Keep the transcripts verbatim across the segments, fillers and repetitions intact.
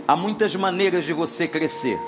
Há muitas maneiras de você crescer,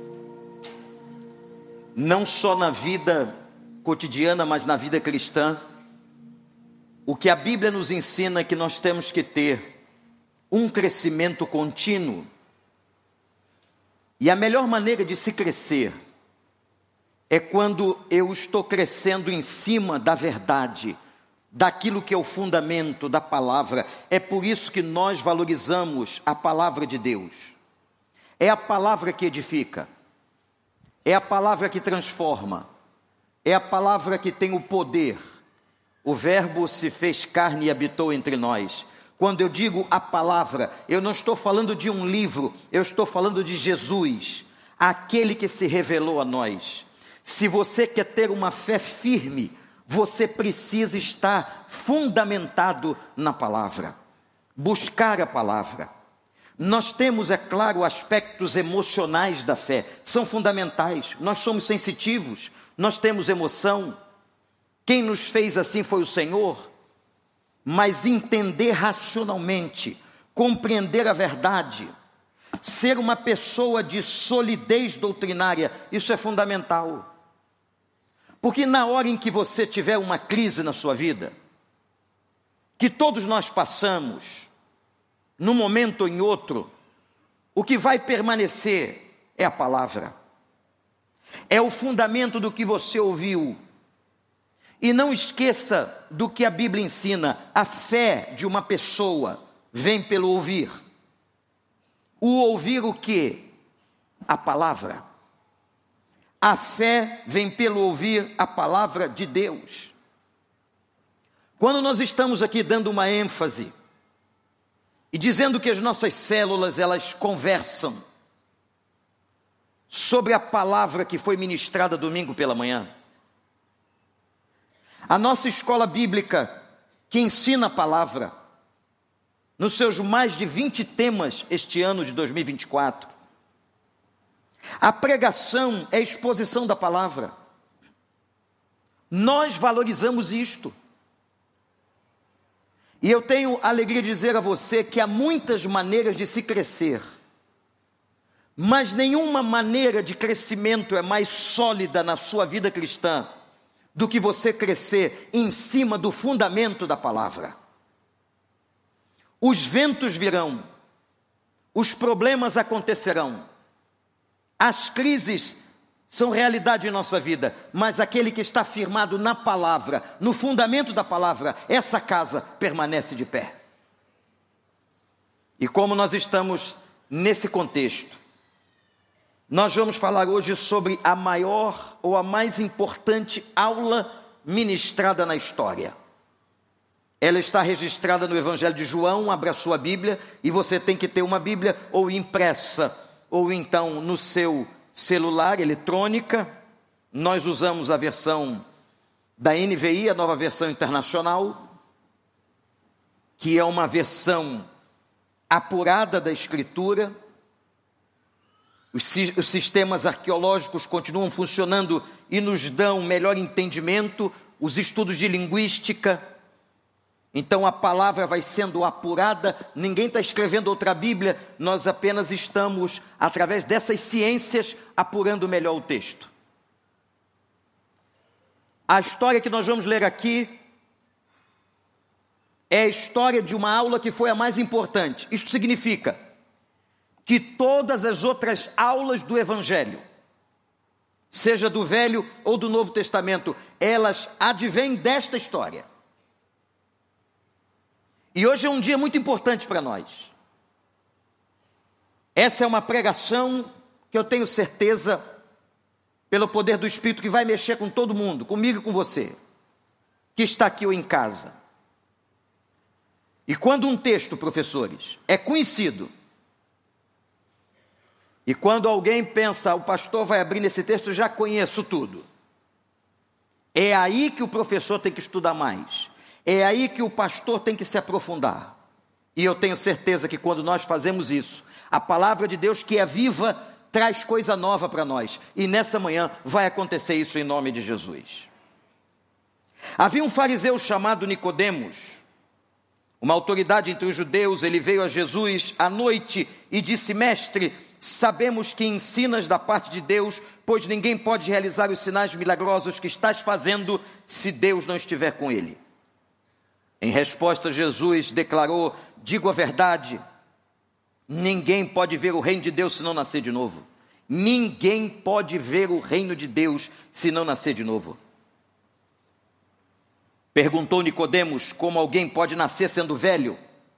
não só na vida cotidiana, mas na vida cristã. O que a Bíblia nos ensina é que nós temos que ter um crescimento contínuo. E a melhor maneira de se crescer é quando eu estou crescendo em cima da verdade, daquilo que é o fundamento da palavra. É por isso que nós valorizamos a palavra de Deus. É a palavra que edifica, é a palavra que transforma, é a palavra que tem o poder. O Verbo se fez carne e habitou entre nós. Quando eu digo a palavra, eu não estou falando de um livro, eu estou falando de Jesus, aquele que se revelou a nós. Se você quer ter uma fé firme, você precisa estar fundamentado na palavra, buscar a palavra. Nós temos, é claro, aspectos emocionais da fé, são fundamentais. Nós somos sensitivos, nós temos emoção. Quem nos fez assim foi o Senhor. Mas entender racionalmente, compreender a verdade, ser uma pessoa de solidez doutrinária, isso é fundamental. Porque na hora em que você tiver uma crise na sua vida, que todos nós passamos, num momento ou em outro, o que vai permanecer é a palavra. É o fundamento do que você ouviu. E não esqueça do que a Bíblia ensina: a fé de uma pessoa vem pelo ouvir. O ouvir o quê? A palavra. A fé vem pelo ouvir a palavra de Deus. Quando nós estamos aqui dando uma ênfase e dizendo que as nossas células, elas conversam sobre a palavra que foi ministrada domingo pela manhã, a nossa escola bíblica, que ensina a palavra, nos seus mais de vinte temas este ano de dois mil e vinte e quatro, a pregação é a exposição da palavra. Nós valorizamos isto. E eu tenho a alegria de dizer a você que há muitas maneiras de se crescer, mas nenhuma maneira de crescimento é mais sólida na sua vida cristã do que você crescer em cima do fundamento da palavra. Os ventos virão, os problemas acontecerão, as crises são realidade em nossa vida, mas aquele que está firmado na palavra, no fundamento da palavra, essa casa permanece de pé. E como nós estamos nesse contexto, nós vamos falar hoje sobre a maior ou a mais importante aula ministrada na história. Ela está registrada no Evangelho de João. Abra sua Bíblia, e você tem que ter uma Bíblia ou impressa, ou então no seu celular, eletrônica. Nós usamos a versão da N V I, a Nova Versão Internacional, que é uma versão apurada da Escritura. Os sistemas arqueológicos continuam funcionando e nos dão melhor entendimento, os estudos de linguística. Então a palavra vai sendo apurada, ninguém está escrevendo outra Bíblia, nós apenas estamos, através dessas ciências, apurando melhor o texto. A história que nós vamos ler aqui é a história de uma aula que foi a mais importante. Isso significa que todas as outras aulas do Evangelho, seja do Velho ou do Novo Testamento, elas advêm desta história. E hoje é um dia muito importante para nós. Essa é uma pregação que eu tenho certeza, pelo poder do Espírito, que vai mexer com todo mundo, comigo e com você, que está aqui ou em casa. E quando um texto, professores, é conhecido, e quando alguém pensa, o pastor vai abrir nesse texto, já conheço tudo, é aí que o professor tem que estudar mais. É aí que o pastor tem que se aprofundar. E eu tenho certeza que quando nós fazemos isso, a palavra de Deus, que é viva, traz coisa nova para nós. E nessa manhã vai acontecer isso em nome de Jesus. Havia um fariseu chamado Nicodemos, uma autoridade entre os judeus, ele veio a Jesus à noite e disse: Mestre, sabemos que ensinas da parte de Deus, pois ninguém pode realizar os sinais milagrosos que estás fazendo se Deus não estiver com ele. Em resposta, Jesus declarou: digo a verdade, ninguém pode ver o reino de Deus se não nascer de novo. Ninguém pode ver o reino de Deus se não nascer de novo. Perguntou Nicodemos: como alguém pode nascer sendo velho?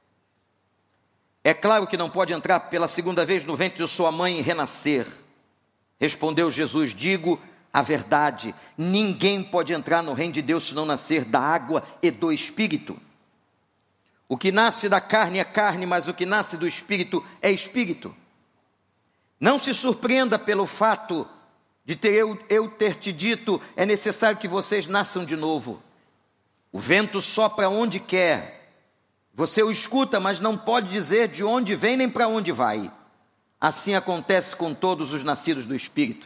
É claro que não pode entrar pela segunda vez no ventre de sua mãe e renascer. Respondeu Jesus: digo a verdade, ninguém pode entrar no reino de Deus se não nascer da água e do Espírito. O que nasce da carne é carne, mas o que nasce do Espírito é Espírito. Não se surpreenda pelo fato de ter eu, eu ter te dito: é necessário que vocês nasçam de novo. O vento sopra onde quer, você o escuta, mas não pode dizer de onde vem nem para onde vai. Assim acontece com todos os nascidos do Espírito.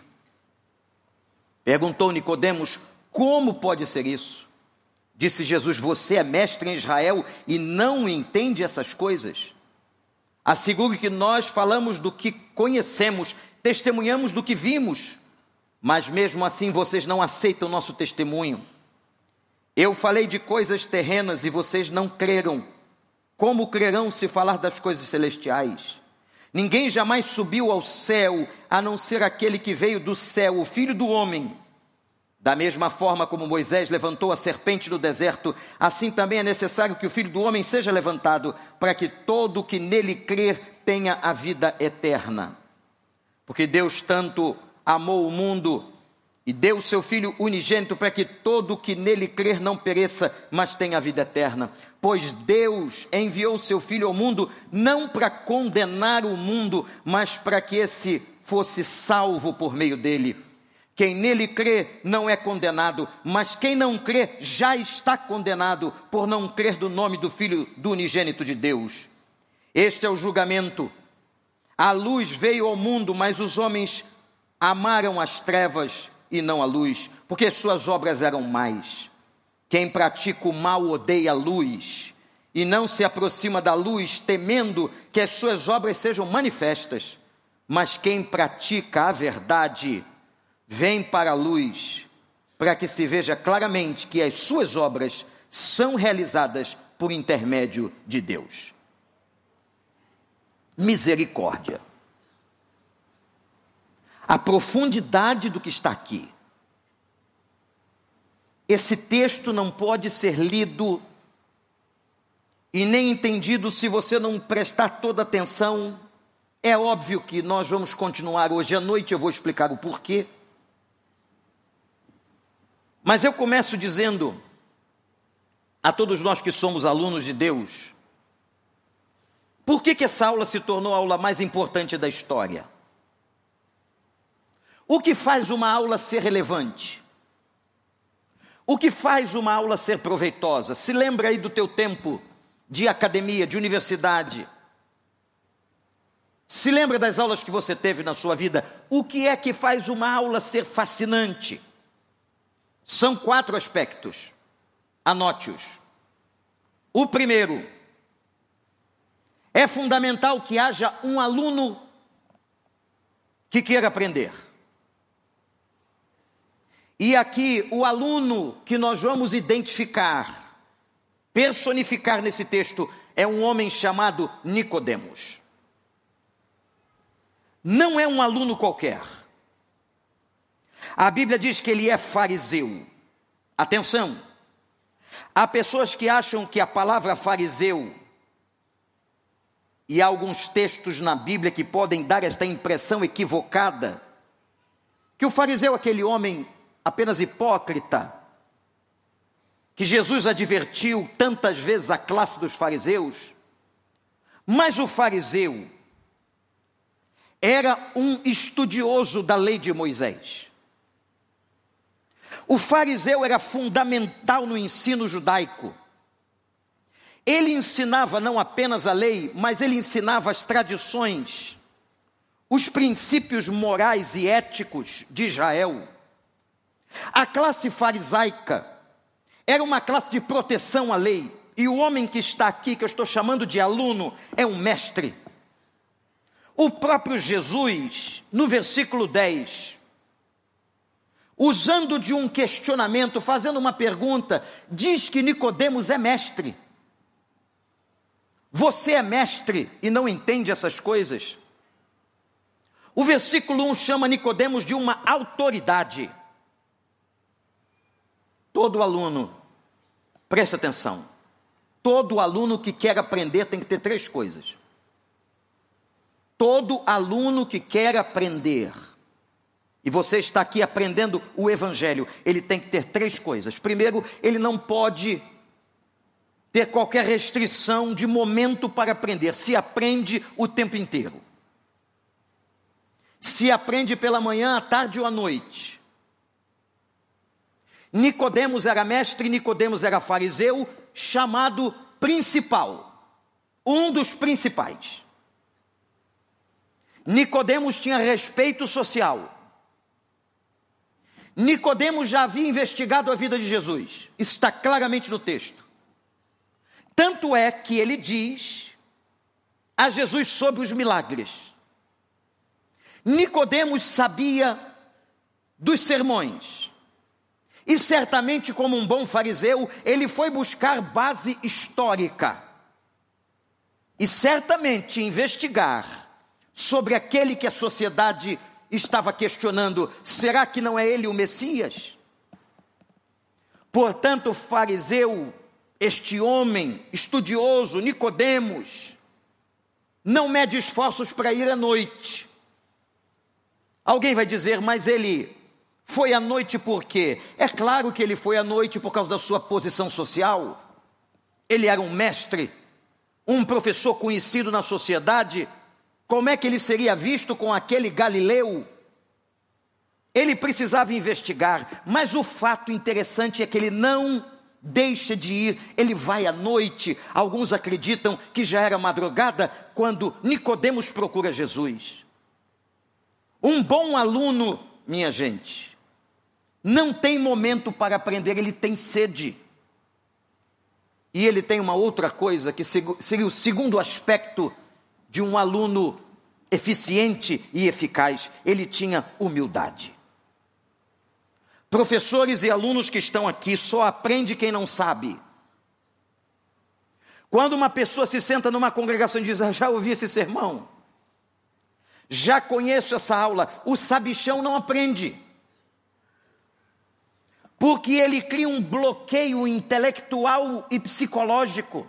Perguntou Nicodemos: como pode ser isso? Disse Jesus: você é mestre em Israel e não entende essas coisas? Asseguro que nós falamos do que conhecemos, testemunhamos do que vimos, mas mesmo assim vocês não aceitam o nosso testemunho. Eu falei de coisas terrenas e vocês não creram. Como crerão se falar das coisas celestiais? Ninguém jamais subiu ao céu, a não ser aquele que veio do céu, o Filho do Homem. Da mesma forma como Moisés levantou a serpente no deserto, assim também é necessário que o Filho do Homem seja levantado, para que todo o que nele crer tenha a vida eterna. Porque Deus tanto amou o mundo e deu o seu Filho unigênito para que todo o que nele crer não pereça, mas tenha a vida eterna. Pois Deus enviou o seu Filho ao mundo, não para condenar o mundo, mas para que esse fosse salvo por meio dele. Quem nele crê não é condenado, mas quem não crê já está condenado, por não crer no nome do Filho do unigênito de Deus. Este é o julgamento. A luz veio ao mundo, mas os homens amaram as trevas e não a luz, porque suas obras eram más. Quem pratica o mal odeia a luz, e não se aproxima da luz, temendo que as suas obras sejam manifestas. Mas quem pratica a verdade, vem para a luz, para que se veja claramente que as suas obras são realizadas por intermédio de Deus. Misericórdia. A profundidade do que está aqui. Esse texto não pode ser lido e nem entendido se você não prestar toda atenção. É óbvio que nós vamos continuar hoje à noite, eu vou explicar o porquê. Mas eu começo dizendo a todos nós que somos alunos de Deus, por que que essa aula se tornou a aula mais importante da história? O que faz uma aula ser relevante? O que faz uma aula ser proveitosa? Se lembra aí do teu tempo de academia, de universidade. Se lembra das aulas que você teve na sua vida. O que é que faz uma aula ser fascinante? São quatro aspectos. Anote-os. O primeiro, é fundamental que haja um aluno que queira aprender. E aqui o aluno que nós vamos identificar, personificar nesse texto, é um homem chamado Nicodemos. Não é um aluno qualquer. A Bíblia diz que ele é fariseu. Atenção, há pessoas que acham que a palavra fariseu, e há alguns textos na Bíblia que podem dar esta impressão equivocada, que o fariseu é aquele homem apenas hipócrita, que Jesus advertiu tantas vezes a classe dos fariseus. Mas o fariseu era um estudioso da lei de Moisés. O fariseu era fundamental no ensino judaico. Ele ensinava não apenas a lei, mas ele ensinava as tradições, os princípios morais e éticos de Israel. A classe farisaica era uma classe de proteção à lei. e o homem que está aqui, que eu estou chamando de aluno, é um mestre. O próprio Jesus, no versículo dez, usando de um questionamento, fazendo uma pergunta, diz que Nicodemos é mestre. Você é mestre e não entende essas coisas? O versículo um chama Nicodemos de uma autoridade. Todo aluno, preste atenção, todo aluno que quer aprender tem que ter três coisas. Todo aluno que quer aprender, e você está aqui aprendendo o Evangelho, ele tem que ter três coisas. Primeiro, ele não pode ter qualquer restrição de momento para aprender, se aprende o tempo inteiro. Se aprende pela manhã, à tarde ou à noite. Nicodemos era mestre, Nicodemos era fariseu, chamado principal, um dos principais. Nicodemos tinha respeito social. Nicodemos já havia investigado a vida de Jesus. Isso está claramente no texto. Tanto é que ele diz a Jesus sobre os milagres. Nicodemos sabia dos sermões. E certamente, como um bom fariseu, ele foi buscar base histórica. E certamente investigar sobre aquele que a sociedade estava questionando, será que não é ele o Messias? Portanto, o fariseu, este homem estudioso, Nicodemos, não mede esforços para ir à noite. Alguém vai dizer, mas ele foi à noite por quê? É claro que ele foi à noite por causa da sua posição social. Ele era um mestre, um professor conhecido na sociedade. Como é que ele seria visto com aquele Galileu? Ele precisava investigar, mas o fato interessante é que ele não deixa de ir, ele vai à noite. Alguns acreditam que já era madrugada quando Nicodemos procura Jesus. Um bom aluno, minha gente, não tem momento para aprender, ele tem sede. E ele tem uma outra coisa que seria o segundo aspecto de um aluno eficiente e eficaz, ele tinha humildade. Professores e alunos que estão aqui, só aprende quem não sabe. Quando uma pessoa se senta numa congregação e diz, já ouvi esse sermão, já conheço essa aula, o sabichão não aprende. Porque ele cria um bloqueio intelectual e psicológico.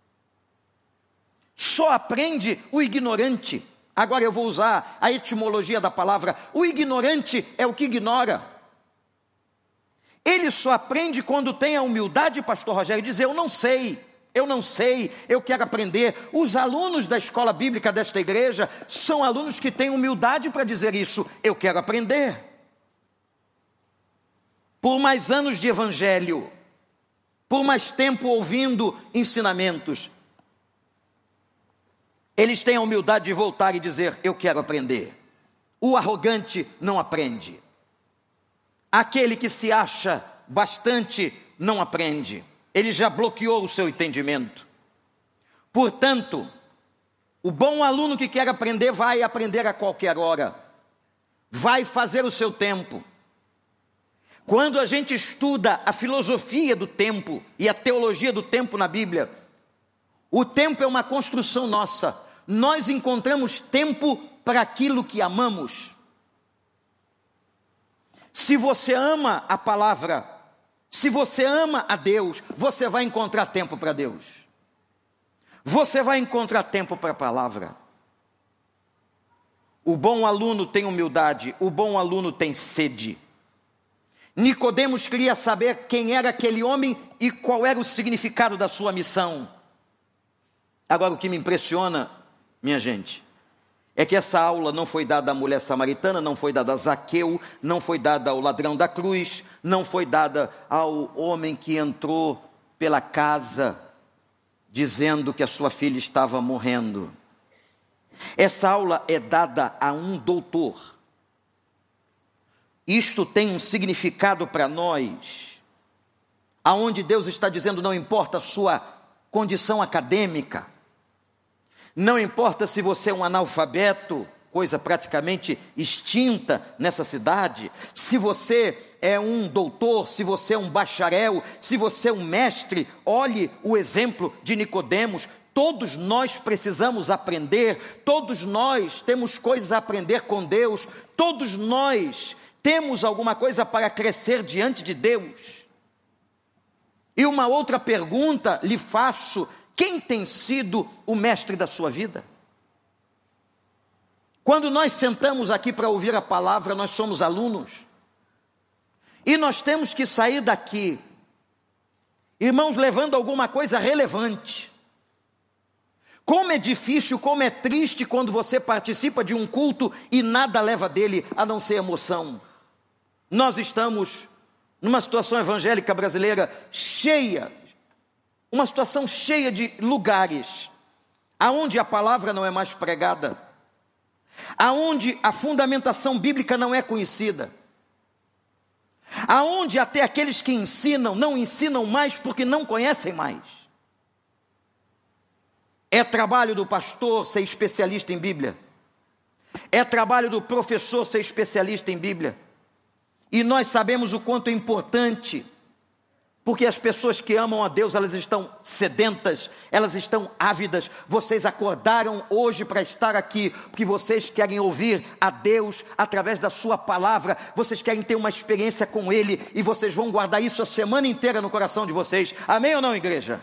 Só aprende o ignorante. Agora eu vou usar a etimologia da palavra. O ignorante é o que ignora. Ele só aprende quando tem a humildade, pastor Rogério, de dizer, eu não sei, eu não sei, eu quero aprender. Os alunos da escola bíblica desta igreja são alunos que têm humildade para dizer isso, eu quero aprender. Por mais anos de evangelho, por mais tempo ouvindo ensinamentos, eles têm a humildade de voltar e dizer, eu quero aprender. O arrogante não aprende. Aquele que se acha bastante não aprende. Ele já bloqueou o seu entendimento. Portanto, o bom aluno que quer aprender vai aprender a qualquer hora. Vai fazer o seu tempo. Quando a gente estuda a filosofia do tempo e a teologia do tempo na Bíblia, o tempo é uma construção nossa. Nós encontramos tempo para aquilo que amamos. Se você ama a palavra, se você ama a Deus, você vai encontrar tempo para Deus. Você vai encontrar tempo para a palavra. O bom aluno tem humildade, o bom aluno tem sede. Nicodemos queria saber quem era aquele homem e qual era o significado da sua missão. Agora, o que me impressiona, minha gente, é que essa aula não foi dada à mulher samaritana, não foi dada a Zaqueu, não foi dada ao ladrão da cruz, não foi dada ao homem que entrou pela casa dizendo que a sua filha estava morrendo. Essa aula é dada a um doutor. Isto tem um significado para nós, aonde Deus está dizendo, não importa a sua condição acadêmica, não importa se você é um analfabeto, coisa praticamente extinta nessa cidade, se você é um doutor, se você é um bacharel, se você é um mestre, olhe o exemplo de Nicodemos. Todos nós precisamos aprender, todos nós temos coisas a aprender com Deus, todos nós temos alguma coisa para crescer diante de Deus. E uma outra pergunta lhe faço: quem tem sido o mestre da sua vida? Quando nós sentamos aqui para ouvir a palavra, nós somos alunos. E nós temos que sair daqui, irmãos, levando alguma coisa relevante. Como é difícil, como é triste quando você participa de um culto e nada leva dele a não ser emoção. Nós estamos numa situação evangélica brasileira cheia, uma situação cheia de lugares aonde a palavra não é mais pregada, aonde a fundamentação bíblica não é conhecida, aonde até aqueles que ensinam não ensinam mais porque não conhecem mais. É trabalho do pastor ser especialista em Bíblia, é trabalho do professor ser especialista em Bíblia, e nós sabemos o quanto é importante, porque as pessoas que amam a Deus, elas estão sedentas, elas estão ávidas. Vocês acordaram hoje para estar aqui, porque vocês querem ouvir a Deus através da sua palavra, vocês querem ter uma experiência com Ele, e vocês vão guardar isso a semana inteira no coração de vocês. Amém ou não, igreja?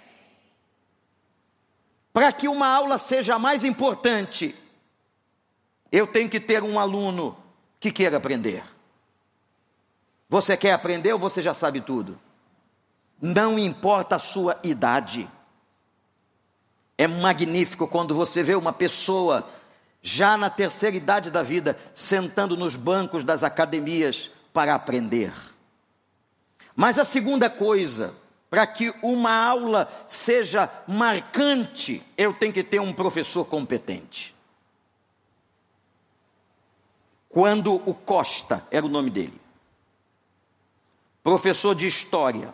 Para que uma aula seja mais importante, eu tenho que ter um aluno que queira aprender. Você quer aprender ou você já sabe tudo? Não importa a sua idade. É magnífico quando você vê uma pessoa já na terceira idade da vida sentando nos bancos das academias para aprender. Mas a segunda coisa, para que uma aula seja marcante, eu tenho que ter um professor competente. Quando o Costa, era o nome dele, professor de história,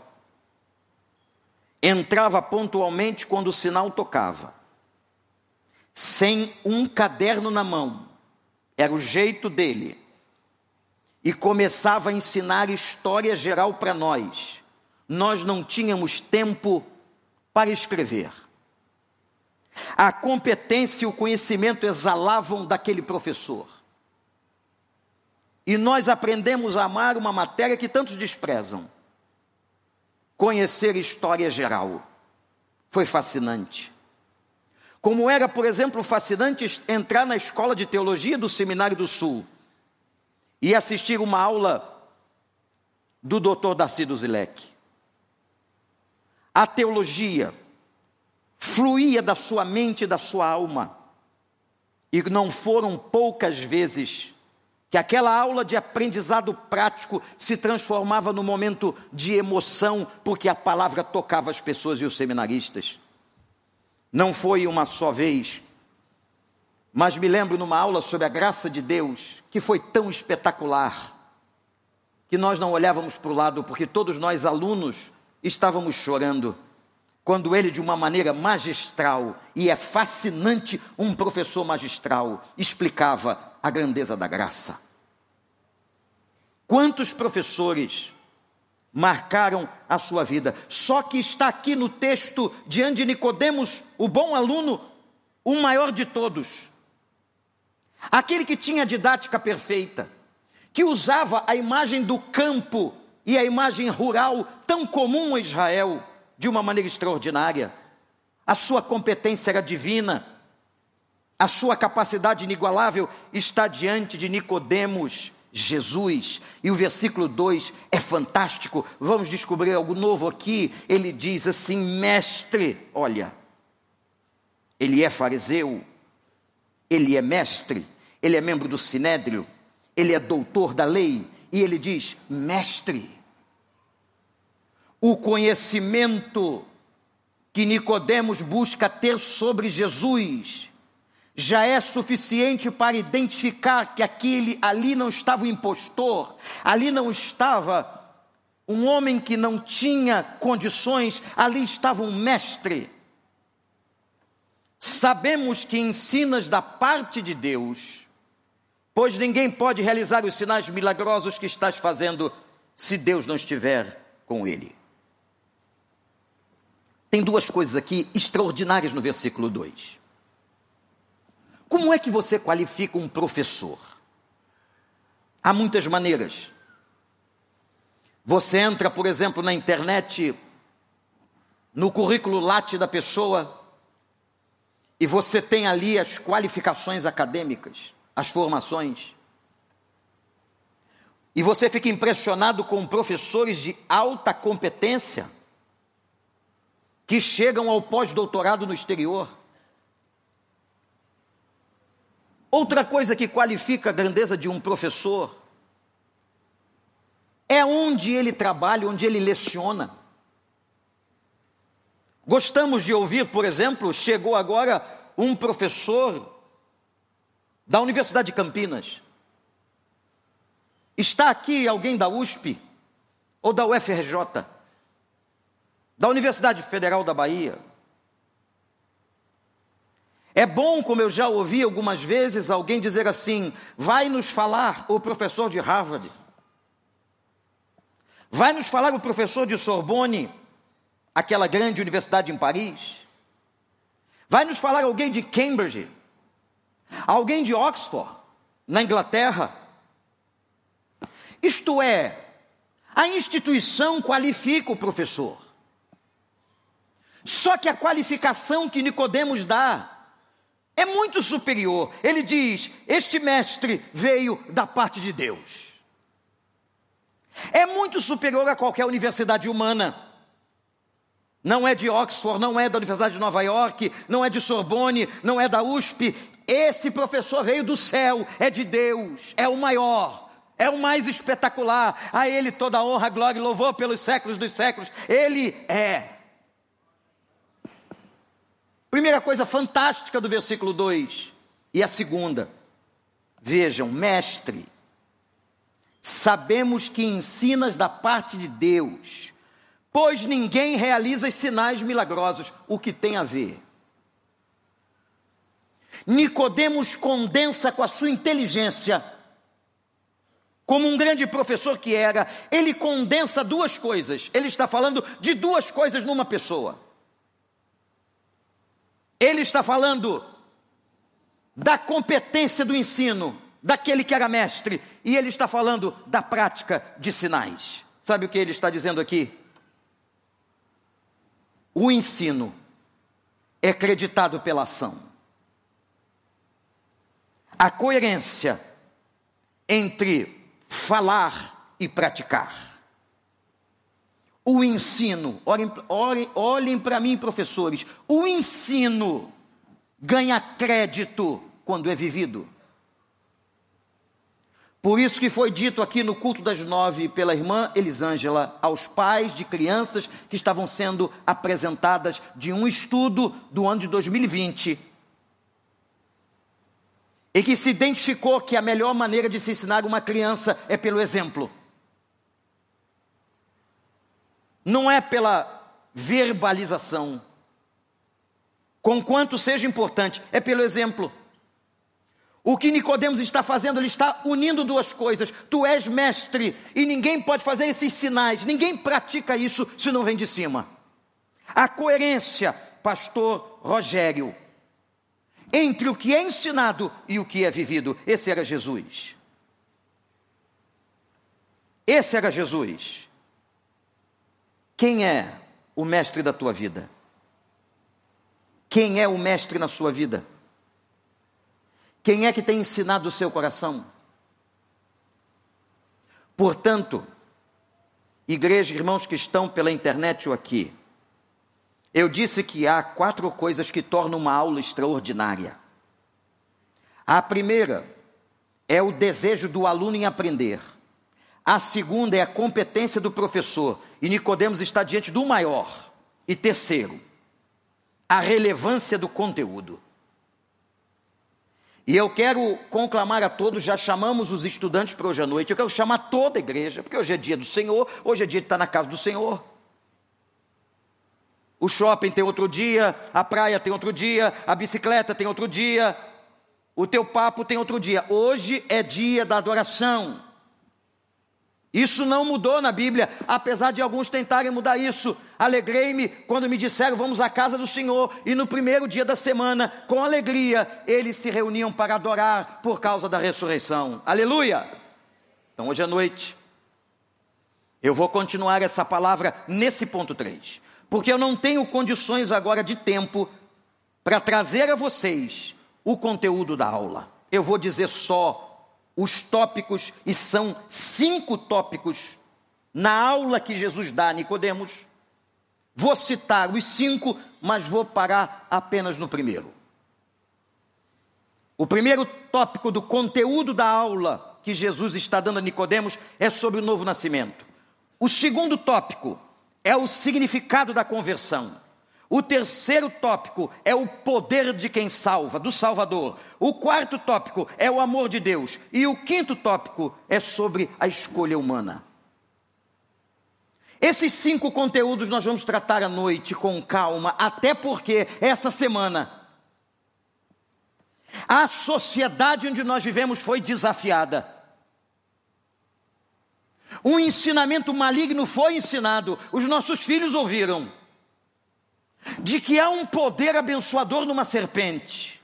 entrava pontualmente quando o sinal tocava, sem um caderno na mão, era o jeito dele, e começava a ensinar história geral para nós. Nós não tínhamos tempo para escrever. A competência e o conhecimento exalavam daquele professor. E nós aprendemos a amar uma matéria que tantos desprezam. Conhecer história geral. Foi fascinante. Como era, por exemplo, fascinante entrar na escola de teologia do Seminário do Sul e assistir uma aula do doutor Darcy do Zilek. A teologia fluía da sua mente e da sua alma. E não foram poucas vezes que aquela aula de aprendizado prático se transformava num momento de emoção, porque a palavra tocava as pessoas e os seminaristas. Não foi uma só vez, mas me lembro numa aula sobre a graça de Deus, que foi tão espetacular, que nós não olhávamos para o lado, porque todos nós alunos estávamos chorando, quando ele, de uma maneira magistral, e é fascinante um professor magistral, explicava a grandeza da graça. Quantos professores marcaram a sua vida? Só que está aqui no texto, diante de Nicodemos, o bom aluno, o maior de todos. Aquele que tinha a didática perfeita, que usava a imagem do campo e a imagem rural tão comum a Israel, de uma maneira extraordinária. A sua competência era divina, a sua capacidade inigualável está diante de Nicodemos, Jesus. E o versículo dois é fantástico, vamos descobrir algo novo aqui. Ele diz assim: mestre, olha, ele é fariseu, ele é mestre, ele é membro do Sinédrio, ele é doutor da lei, e ele diz: mestre. O conhecimento que Nicodemos busca ter sobre Jesus já é suficiente para identificar que aquele ali não estava o impostor, ali não estava um homem que não tinha condições, ali estava um mestre. Sabemos que ensinas da parte de Deus, pois ninguém pode realizar os sinais milagrosos que estás fazendo se Deus não estiver com ele. Tem duas coisas aqui extraordinárias no versículo dois. Como é que você qualifica um professor? Há muitas maneiras. Você entra, por exemplo, na internet, no currículo Lattes da pessoa, e você tem ali as qualificações acadêmicas, as formações. E você fica impressionado com professores de alta competência, que chegam ao pós-doutorado no exterior. Outra coisa que qualifica a grandeza de um professor é onde ele trabalha, onde ele leciona. Gostamos de ouvir, por exemplo, chegou agora um professor da Universidade de Campinas. Está aqui alguém da U S P ou da U F R J, da Universidade Federal da Bahia. É bom, como eu já ouvi algumas vezes, alguém dizer assim: vai nos falar o professor de Harvard, vai nos falar o professor de Sorbonne, aquela grande universidade em Paris, vai nos falar alguém de Cambridge, alguém de Oxford, na Inglaterra. Isto é, a instituição qualifica o professor. Só que a qualificação que Nicodemos dá é muito superior. Ele diz: este mestre veio da parte de Deus. É muito superior a qualquer universidade humana. Não é de Oxford, não é da Universidade de Nova York, não é de Sorbonne, não é da U S P. Esse professor veio do céu, é de Deus, é o maior, é o mais espetacular. A ele toda a honra, glória e louvor pelos séculos dos séculos. Ele é. Primeira coisa fantástica do versículo dois. E a segunda, vejam: mestre, sabemos que ensinas da parte de Deus, pois ninguém realiza os sinais milagrosos. O que tem a ver? Nicodemos condensa com a sua inteligência, como um grande professor que era, ele condensa duas coisas. Ele está falando de duas coisas numa pessoa. Ele está falando da competência do ensino, daquele que era mestre, e ele está falando da prática de sinais. Sabe o que ele está dizendo aqui? O ensino é acreditado pela ação. A coerência entre falar e praticar. O ensino, olhem, olhem, olhem para mim, professores, o ensino ganha crédito quando é vivido. Por isso que foi dito aqui no culto das nove pela irmã Elisângela aos pais de crianças que estavam sendo apresentadas de um estudo do ano de dois mil e vinte, e que se identificou que a melhor maneira de se ensinar uma criança é pelo exemplo. Não é pela verbalização, conquanto seja importante, é pelo exemplo. O que Nicodemos está fazendo, ele está unindo duas coisas. Tu és mestre e ninguém pode fazer esses sinais, ninguém pratica isso se não vem de cima. A coerência, pastor Rogério, entre o que é ensinado e o que é vivido. Esse era Jesus. Esse era Jesus. Quem é o mestre da tua vida? Quem é o mestre na sua vida? Quem é que tem ensinado o seu coração? Portanto, igreja, irmãos que estão pela internet ou aqui, eu disse que há quatro coisas que tornam uma aula extraordinária. A primeira é o desejo do aluno em aprender. A segunda é a competência do professor. E Nicodemos está diante do maior. E terceiro, a relevância do conteúdo. E eu quero conclamar a todos, já chamamos os estudantes para hoje à noite, eu quero chamar toda a igreja, porque hoje é dia do Senhor, hoje é dia de estar na casa do Senhor. O shopping tem outro dia, a praia tem outro dia, a bicicleta tem outro dia, o teu papo tem outro dia. Hoje é dia da adoração. Isso não mudou na Bíblia, apesar de alguns tentarem mudar isso. Alegrei-me quando me disseram, vamos à casa do Senhor. E no primeiro dia da semana, com alegria, eles se reuniam para adorar por causa da ressurreição. Aleluia! Então hoje à noite, eu vou continuar essa palavra nesse ponto três. Porque eu não tenho condições agora de tempo para trazer a vocês o conteúdo da aula. Eu vou dizer só os tópicos, e são cinco tópicos na aula que Jesus dá a Nicodemos. Vou citar os cinco, mas vou parar apenas no primeiro. O primeiro tópico do conteúdo da aula que Jesus está dando a Nicodemos é sobre o novo nascimento. O segundo tópico é o significado da conversão. O terceiro tópico é o poder de quem salva, do Salvador. O quarto tópico é o amor de Deus. E o quinto tópico é sobre a escolha humana. Esses cinco conteúdos nós vamos tratar à noite com calma, até porque essa semana a sociedade onde nós vivemos foi desafiada. Um ensinamento maligno foi ensinado, os nossos filhos ouviram, de que há um poder abençoador numa serpente.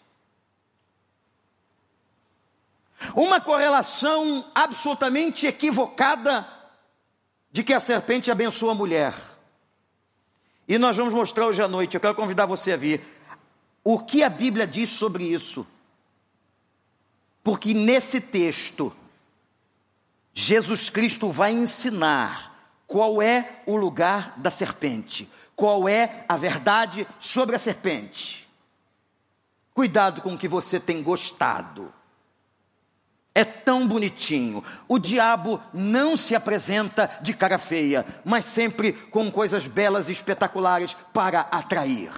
Uma correlação absolutamente equivocada de que a serpente abençoa a mulher. E nós vamos mostrar hoje à noite, eu quero convidar você a vir, o que a Bíblia diz sobre isso. Porque nesse texto, Jesus Cristo vai ensinar qual é o lugar da serpente, qual é a verdade sobre a serpente. Cuidado com o que você tem gostado. É tão bonitinho. O diabo não se apresenta de cara feia, mas sempre com coisas belas e espetaculares para atrair.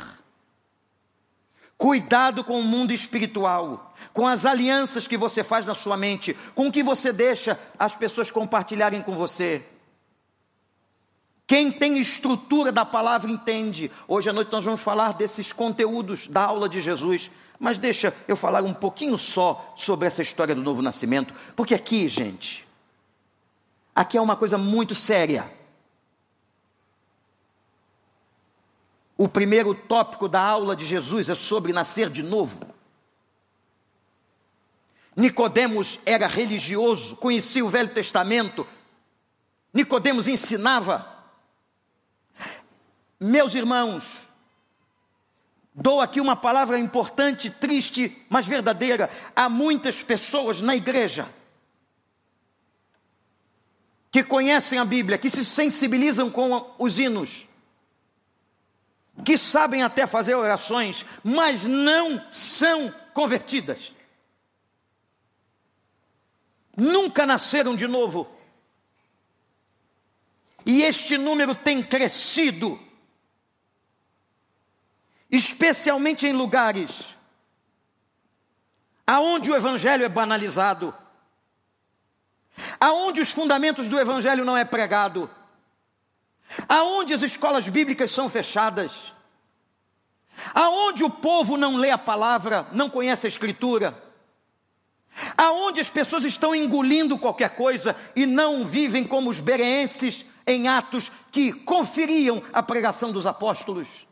Cuidado com o mundo espiritual, com as alianças que você faz na sua mente, com o que você deixa as pessoas compartilharem com você. Quem tem estrutura da palavra entende. Hoje à noite nós vamos falar desses conteúdos da aula de Jesus, mas deixa eu falar um pouquinho só sobre essa história do novo nascimento, porque aqui, gente, aqui é uma coisa muito séria. O primeiro tópico da aula de Jesus é sobre nascer de novo. Nicodemos era religioso, conhecia o Velho Testamento. Nicodemos ensinava. Meus irmãos, dou aqui uma palavra importante, triste, mas verdadeira. Há muitas pessoas na igreja que conhecem a Bíblia, que se sensibilizam com os hinos, que sabem até fazer orações, mas não são convertidas. Nunca nasceram de novo. E este número tem crescido, especialmente em lugares aonde o evangelho é banalizado, aonde os fundamentos do evangelho não é pregado, aonde as escolas bíblicas são fechadas, aonde o povo não lê a palavra, não conhece a escritura, aonde as pessoas estão engolindo qualquer coisa e não vivem como os bereenses em Atos, que conferiam a pregação dos apóstolos.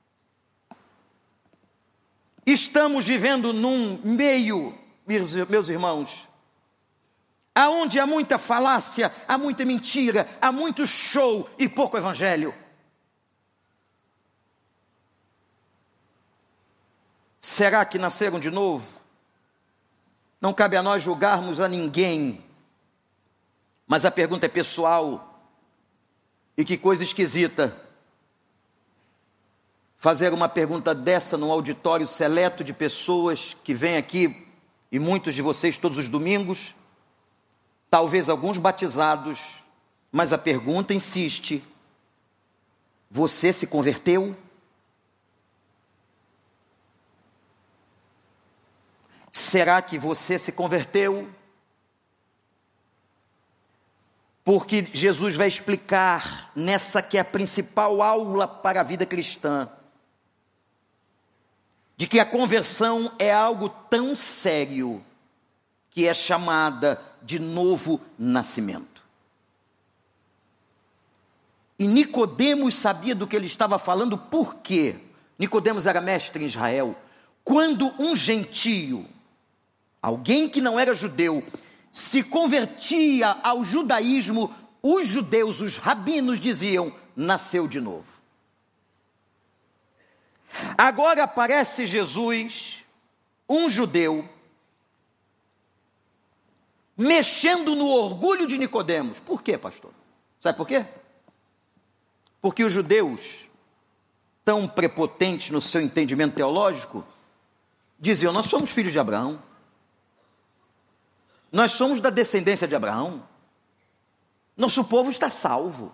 Estamos vivendo num meio, meus irmãos, aonde há muita falácia, há muita mentira, há muito show e pouco evangelho. Será que nasceram de novo? Não cabe a nós julgarmos a ninguém, mas a pergunta é pessoal. E que coisa esquisita fazer uma pergunta dessa num auditório seleto de pessoas que vêm aqui, e muitos de vocês todos os domingos, talvez alguns batizados, mas a pergunta insiste: você se converteu? Será que você se converteu? Porque Jesus vai explicar nessa que é a principal aula para a vida cristã, de que a conversão é algo tão sério que é chamada de novo nascimento. E Nicodemos sabia do que ele estava falando, por quê? Nicodemos era mestre em Israel. Quando um gentio, alguém que não era judeu, se convertia ao judaísmo, os judeus, os rabinos diziam, nasceu de novo. Agora aparece Jesus, um judeu, mexendo no orgulho de Nicodemos. Por quê, pastor? Sabe por quê? Porque os judeus, tão prepotentes no seu entendimento teológico, diziam, nós somos filhos de Abraão. Nós somos da descendência de Abraão. Nosso povo está salvo.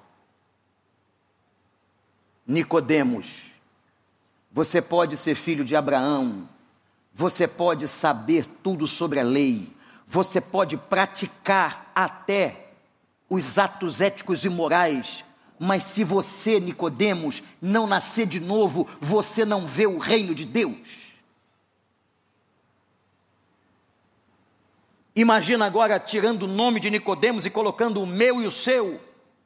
Nicodemos, você pode ser filho de Abraão, você pode saber tudo sobre a lei, você pode praticar até os atos éticos e morais, mas se você, Nicodemos, não nascer de novo, você não vê o reino de Deus. Imagina agora tirando o nome de Nicodemos e colocando o meu e o seu.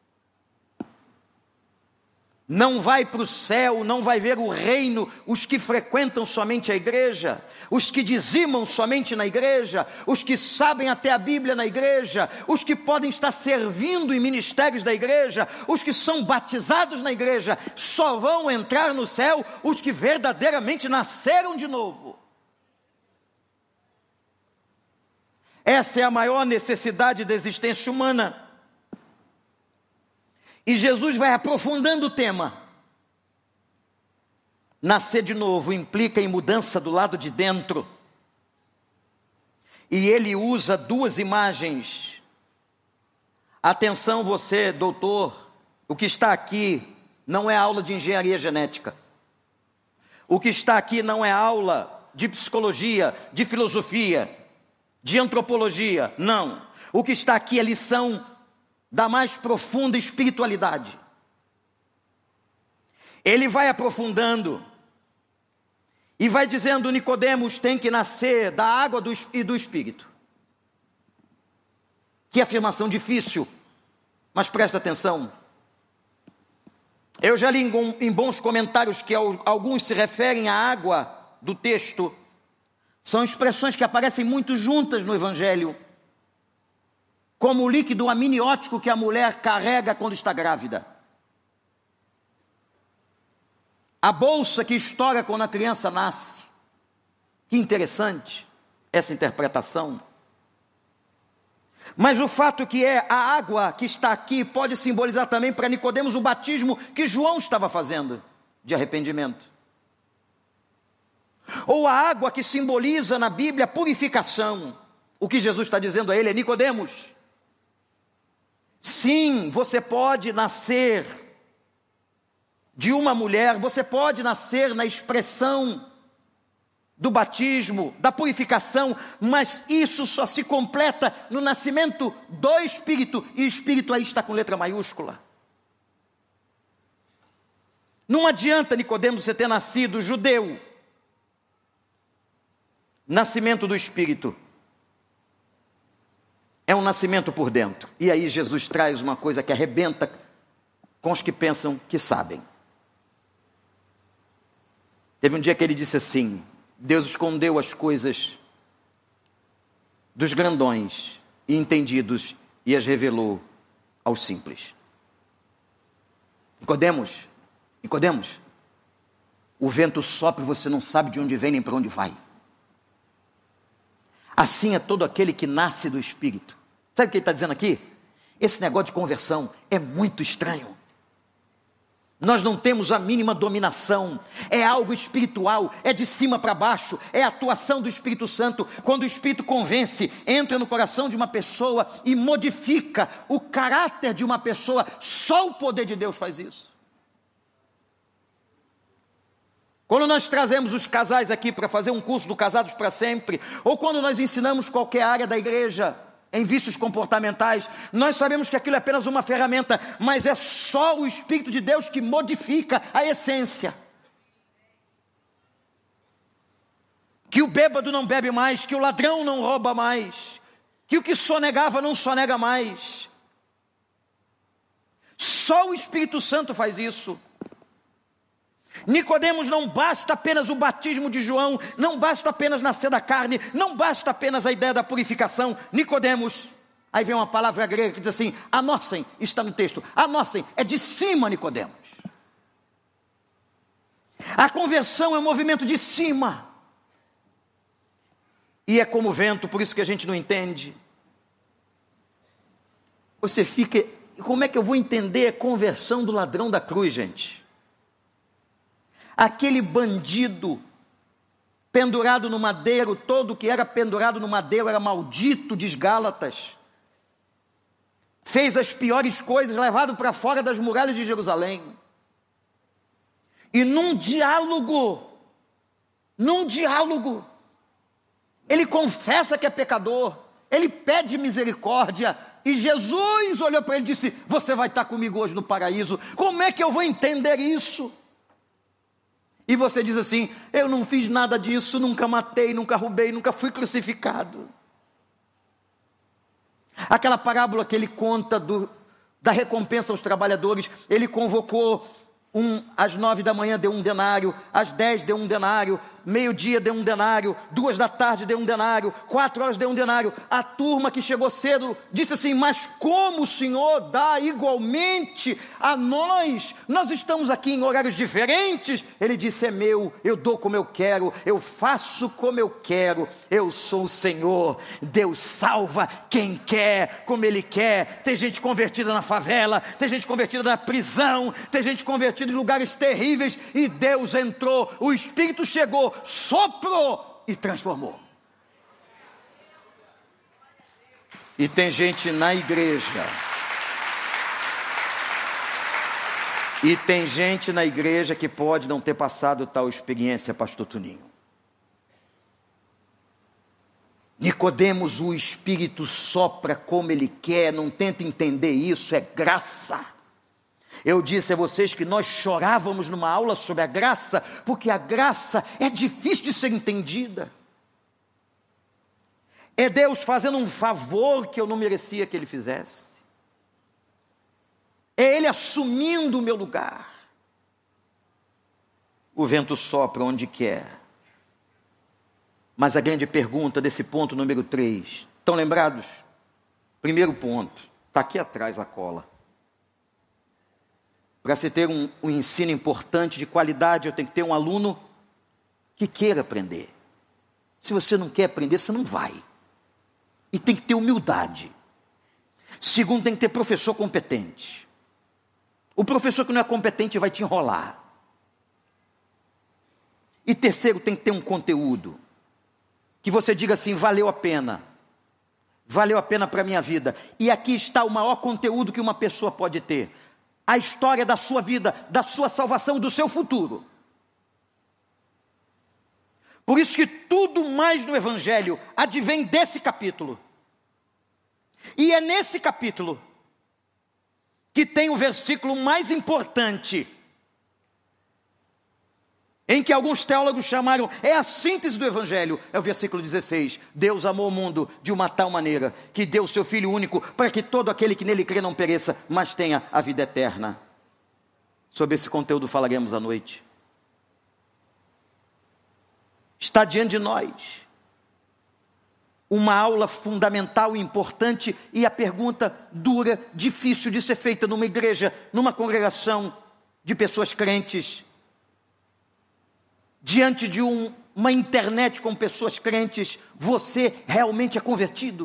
Não vai para o céu, não vai ver o reino os que frequentam somente a igreja, os que dizimam somente na igreja, os que sabem até a Bíblia na igreja, os que podem estar servindo em ministérios da igreja, os que são batizados na igreja. Só vão entrar no céu os que verdadeiramente nasceram de novo. Essa é a maior necessidade da existência humana. E Jesus vai aprofundando o tema. Nascer de novo implica em mudança do lado de dentro. E ele usa duas imagens. Atenção você, doutor, o que está aqui não é aula de engenharia genética. O que está aqui não é aula de psicologia, de filosofia, de antropologia, não. O que está aqui é lição da mais profunda espiritualidade. Ele vai aprofundando e vai dizendo, Nicodemos tem que nascer da água do, e do Espírito. Que afirmação difícil, mas presta atenção. Eu já li em, em bons comentários que alguns se referem à água do texto. São expressões que aparecem muito juntas no Evangelho, como o líquido amniótico que a mulher carrega quando está grávida. A bolsa que estoura quando a criança nasce. Que interessante essa interpretação. Mas o fato que é a água que está aqui pode simbolizar também para Nicodemos o batismo que João estava fazendo de arrependimento. Ou a água que simboliza na Bíblia a purificação. O que Jesus está dizendo a ele é, Nicodemos, sim, você pode nascer de uma mulher, você pode nascer na expressão do batismo, da purificação, mas isso só se completa no nascimento do Espírito, e Espírito aí está com letra maiúscula. Não adianta, Nicodemos, você ter nascido judeu. Nascimento do Espírito é um nascimento por dentro. E aí Jesus traz uma coisa que arrebenta com os que pensam que sabem. Teve um dia que ele disse assim, Deus escondeu as coisas dos grandões e entendidos e as revelou aos simples. Nicodemos, Nicodemos, o vento sopra e você não sabe de onde vem nem para onde vai. Assim é todo aquele que nasce do Espírito. Sabe o que ele está dizendo aqui? Esse negócio de conversão é muito estranho. Nós não temos a mínima dominação. É algo espiritual, é de cima para baixo, é a atuação do Espírito Santo. Quando o Espírito convence, entra no coração de uma pessoa e modifica o caráter de uma pessoa, só o poder de Deus faz isso. Quando nós trazemos os casais aqui para fazer um curso do Casados para Sempre, ou quando nós ensinamos qualquer área da igreja em vícios comportamentais, nós sabemos que aquilo é apenas uma ferramenta, mas é só o Espírito de Deus que modifica a essência. Que o bêbado não bebe mais, que o ladrão não rouba mais, que o que sonegava não sonega mais. Só o Espírito Santo faz isso. Nicodemos, não basta apenas o batismo de João, não basta apenas nascer da carne, não basta apenas a ideia da purificação. Nicodemos, aí vem uma palavra grega que diz assim, anossem, está no texto, anossem, é de cima, Nicodemos. A conversão é um movimento de cima. E é como vento, por isso que a gente não entende. Você fica, como é que eu vou entender a conversão do ladrão da cruz, gente? Aquele bandido pendurado no madeiro, todo que era pendurado no madeiro era maldito, diz Gálatas. Fez as piores coisas, levado para fora das muralhas de Jerusalém. E num diálogo, num diálogo, ele confessa que é pecador, ele pede misericórdia, e Jesus olhou para ele e disse, você vai estar comigo hoje no paraíso. Como é que eu vou entender isso? E você diz assim, eu não fiz nada disso, nunca matei, nunca roubei, nunca fui crucificado. Aquela parábola que ele conta do, da recompensa aos trabalhadores, ele convocou um, às nove da manhã deu um denário, às dez deu um denário, meio-dia deu um denário, duas da tarde deu um denário, quatro horas deu um denário. A turma que chegou cedo disse assim, mas como o Senhor dá igualmente a nós? Nós estamos aqui em horários diferentes. Ele disse, é meu, eu dou como eu quero, eu faço como eu quero, eu sou o Senhor. Deus salva quem quer, como Ele quer. Tem gente convertida na favela, tem gente convertida na prisão, tem gente convertida em lugares terríveis, e Deus entrou, o Espírito chegou, soprou e transformou. E tem gente na igreja, e tem gente na igreja que pode não ter passado tal experiência, pastor Tuninho. Nicodemos, o Espírito sopra como Ele quer, não tenta entender isso, é graça. Eu disse a vocês que nós chorávamos numa aula sobre a graça, porque a graça é difícil de ser entendida. É Deus fazendo um favor que eu não merecia que Ele fizesse. É Ele assumindo o meu lugar. O vento sopra onde quer. Mas a grande pergunta desse ponto número três, estão lembrados? Primeiro ponto, está aqui atrás a cola. Para se ter um, um ensino importante, de qualidade, eu tenho que ter um aluno que queira aprender. Se você não quer aprender, você não vai. E tem que ter humildade. Segundo, tem que ter professor competente. O professor que não é competente vai te enrolar. E terceiro, tem que ter um conteúdo. Que você diga assim, valeu a pena. Valeu a pena para a minha vida. E aqui está o maior conteúdo que uma pessoa pode ter. A história da sua vida, da sua salvação, do seu futuro. Por isso que tudo mais no Evangelho advém desse capítulo. E é nesse capítulo que tem o versículo mais importante, em que alguns teólogos chamaram, é a síntese do Evangelho, é o versículo dezesseis. Deus amou o mundo de uma tal maneira, que deu o seu Filho único, para que todo aquele que nele crê não pereça, mas tenha a vida eterna. Sobre esse conteúdo falaremos à noite. Está diante de nós uma aula fundamental e importante, e a pergunta dura, difícil de ser feita numa igreja, numa congregação de pessoas crentes, diante de um, uma internet com pessoas crentes, você realmente é convertido?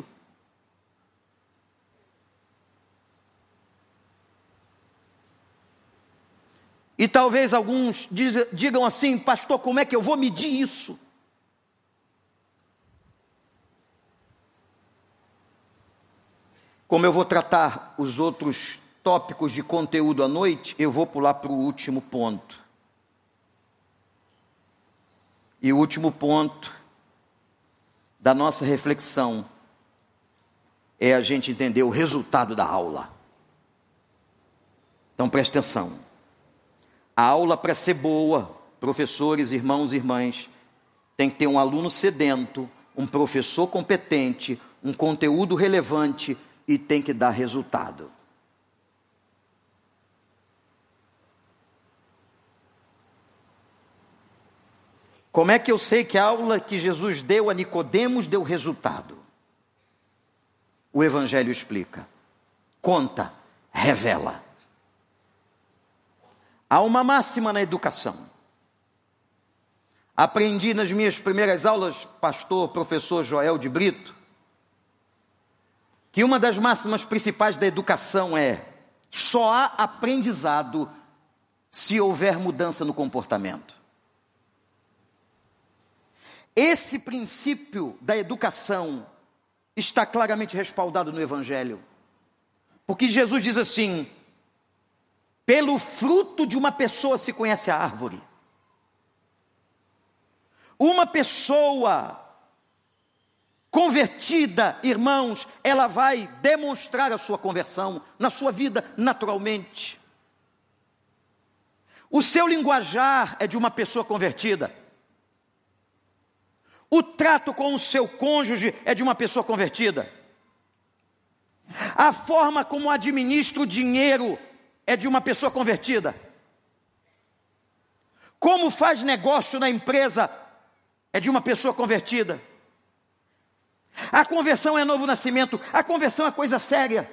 E talvez alguns diz, digam assim, pastor, como é que eu vou medir isso? Como eu vou tratar os outros tópicos de conteúdo à noite, eu vou pular para o último ponto. E o último ponto da nossa reflexão é a gente entender o resultado da aula. Então preste atenção. A aula, para ser boa, professores, irmãos e irmãs, tem que ter um aluno sedento, um professor competente, um conteúdo relevante e tem que dar resultado. Como é que eu sei que a aula que Jesus deu a Nicodemos deu resultado? O Evangelho explica, conta, revela. Há uma máxima na educação. Aprendi nas minhas primeiras aulas, pastor, professor Joel de Brito, que uma das máximas principais da educação é: só há aprendizado se houver mudança no comportamento. Esse princípio da educação está claramente respaldado no Evangelho. Porque Jesus diz assim: pelo fruto de uma pessoa se conhece a árvore. Uma pessoa convertida, irmãos, ela vai demonstrar a sua conversão na sua vida naturalmente. O seu linguajar é de uma pessoa convertida. O trato com o seu cônjuge é de uma pessoa convertida. A forma como administra o dinheiro é de uma pessoa convertida. Como faz negócio na empresa é de uma pessoa convertida. A conversão é novo nascimento. A conversão é coisa séria.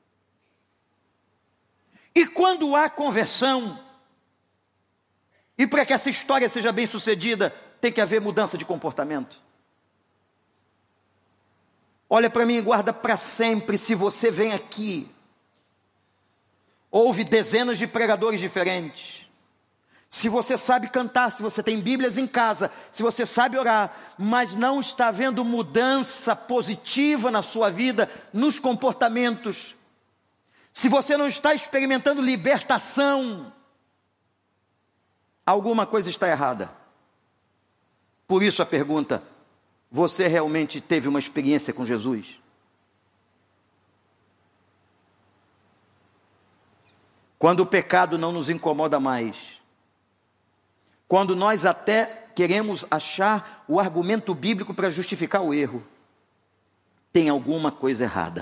E quando há conversão, e para que essa história seja bem sucedida, tem que haver mudança de comportamento. Olha para mim e guarda para sempre. Se você vem aqui, ouve dezenas de pregadores diferentes, se você sabe cantar, se você tem Bíblias em casa, se você sabe orar, mas não está havendo mudança positiva na sua vida, nos comportamentos, se você não está experimentando libertação, alguma coisa está errada. Por isso a pergunta: você realmente teve uma experiência com Jesus? Quando o pecado não nos incomoda mais, quando nós até queremos achar o argumento bíblico para justificar o erro, tem alguma coisa errada.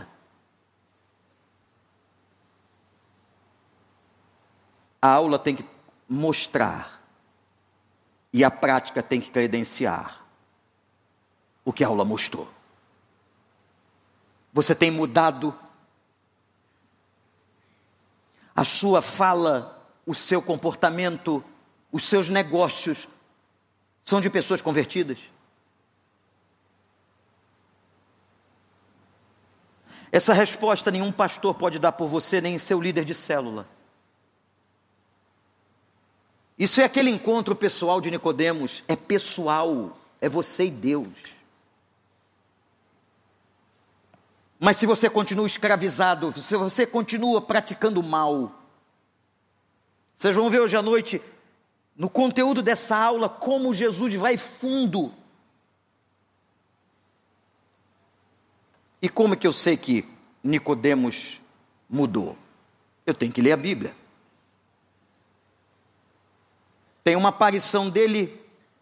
A aula tem que mostrar e a prática tem que credenciar o que a aula mostrou. Você tem mudado a sua fala, o seu comportamento, os seus negócios são de pessoas convertidas? Essa resposta nenhum pastor pode dar por você, nem seu líder de célula. Isso é aquele encontro pessoal de Nicodemos, é pessoal, é você e Deus. Mas se você continua escravizado, se você continua praticando mal, vocês vão ver hoje à noite, no conteúdo dessa aula, como Jesus vai fundo. E como é que eu sei que Nicodemos mudou? Eu tenho que ler a Bíblia. Tem uma aparição dele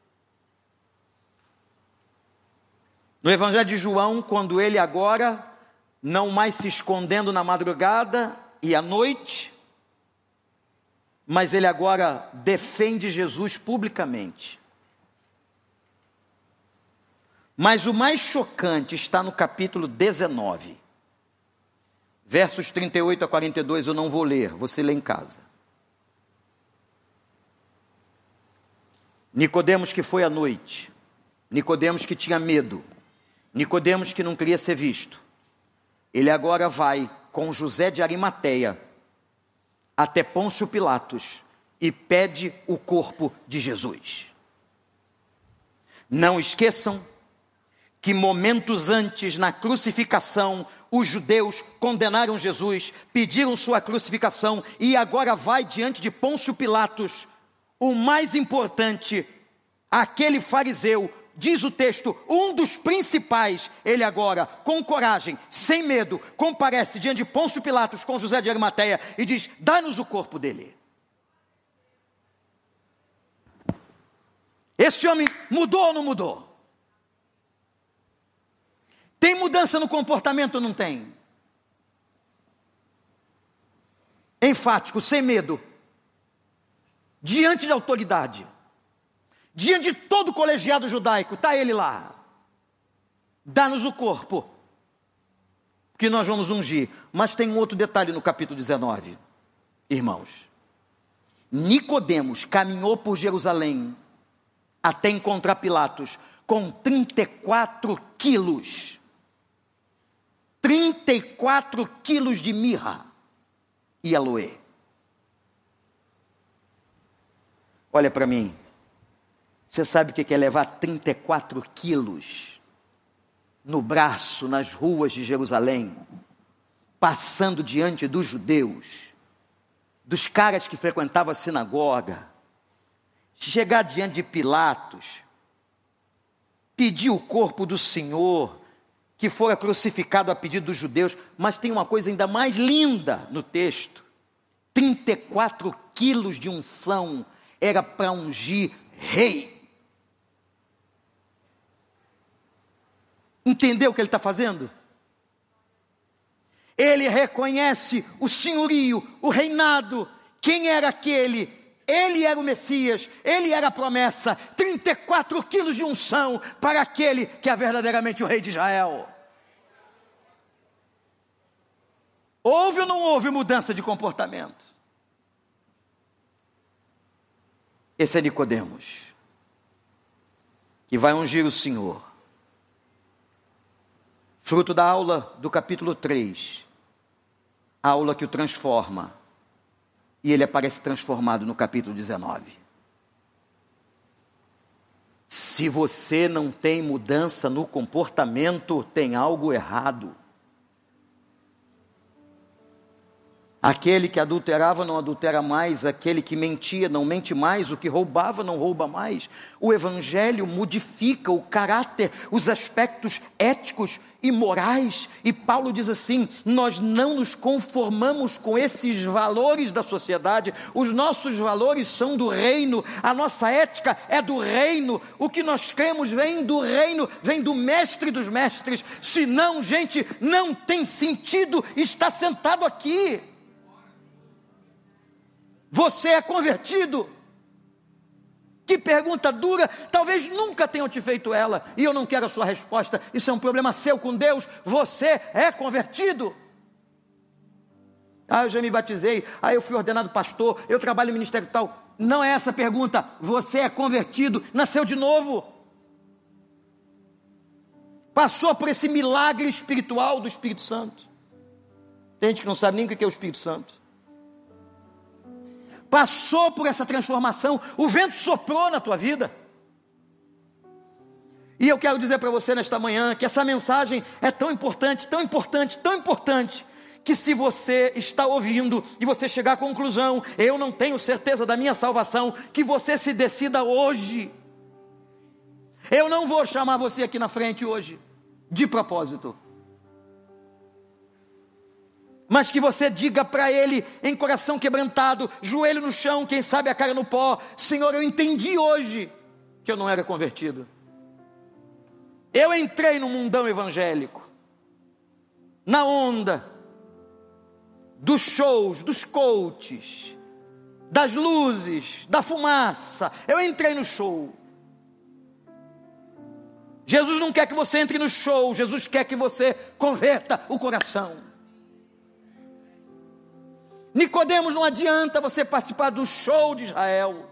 no Evangelho de João, quando ele agora, não mais se escondendo na madrugada e à noite, mas ele agora defende Jesus publicamente. Mas o mais chocante está no capítulo dezenove, versos trinta e oito a quarenta e dois, eu não vou ler, você lê em casa. Nicodemos que foi à noite, Nicodemos que tinha medo, Nicodemos que não queria ser visto, ele agora vai com José de Arimateia até Pôncio Pilatos e pede o corpo de Jesus. Não esqueçam que momentos antes, na crucificação, os judeus condenaram Jesus, pediram sua crucificação, e agora vai diante de Pôncio Pilatos, o mais importante, aquele fariseu, diz o texto, um dos principais, ele agora, com coragem, sem medo, comparece diante de Pôncio Pilatos com José de Arimateia e diz: dá-nos o corpo dele. Esse homem mudou ou não mudou? Tem mudança no comportamento ou não tem? Enfático, sem medo, diante da autoridade, diante de todo o colegiado judaico, está ele lá. Dá-nos o corpo, que nós vamos ungir. Mas tem um outro detalhe no capítulo dezenove, irmãos. Nicodemos caminhou por Jerusalém até encontrar Pilatos com trinta e quatro quilos. trinta e quatro quilos de mirra e aloe. Olha para mim. Você sabe o que é levar trinta e quatro quilos no braço, nas ruas de Jerusalém, passando diante dos judeus, dos caras que frequentavam a sinagoga, chegar diante de Pilatos, pedir o corpo do Senhor, que fora crucificado a pedido dos judeus, mas tem uma coisa ainda mais linda no texto: trinta e quatro quilos de unção era para ungir rei. Entendeu o que ele está fazendo? Ele reconhece o senhorio, o reinado. Quem era aquele? Ele era o Messias, ele era a promessa. trinta e quatro quilos de unção para aquele que é verdadeiramente o rei de Israel. Houve ou não houve mudança de comportamento? Esse é Nicodemos, que vai ungir o Senhor. Fruto da aula do capítulo três, a aula que o transforma, e ele aparece transformado no capítulo dezenove. Se você não tem mudança no comportamento, tem algo errado. Aquele que adulterava não adultera mais, aquele que mentia não mente mais, o que roubava não rouba mais. O Evangelho modifica o caráter, os aspectos éticos e morais. E Paulo diz assim: nós não nos conformamos com esses valores da sociedade, os nossos valores são do reino, a nossa ética é do reino, o que nós cremos vem do reino, vem do mestre dos mestres. Senão, gente, não tem sentido estar sentado aqui. Você é convertido? Que pergunta dura, talvez nunca tenham te feito ela, e eu não quero a sua resposta. Isso é um problema seu com Deus. Você é convertido? Ah, eu já me batizei, ah, eu fui ordenado pastor, eu trabalho no ministério tal. Não é essa a pergunta. Você é convertido, nasceu de novo, passou por esse milagre espiritual do Espírito Santo. Tem gente que não sabe nem o que é o Espírito Santo. Passou por essa transformação, o vento soprou na tua vida. E eu quero dizer para você nesta manhã que essa mensagem é tão importante, tão importante, tão importante, que se você está ouvindo e você chegar à conclusão, eu não tenho certeza da minha salvação, que você se decida hoje. Eu não vou chamar você aqui na frente hoje, de propósito. Mas que você diga para ele, em coração quebrantado, joelho no chão, quem sabe a cara no pó: Senhor, eu entendi hoje que eu não era convertido. Eu entrei no mundão evangélico, na onda dos shows, dos coaches, das luzes, da fumaça. Eu entrei no show. Jesus não quer que você entre no show, Jesus quer que você converta o coração. Nicodemos, não adianta você participar do show de Israel.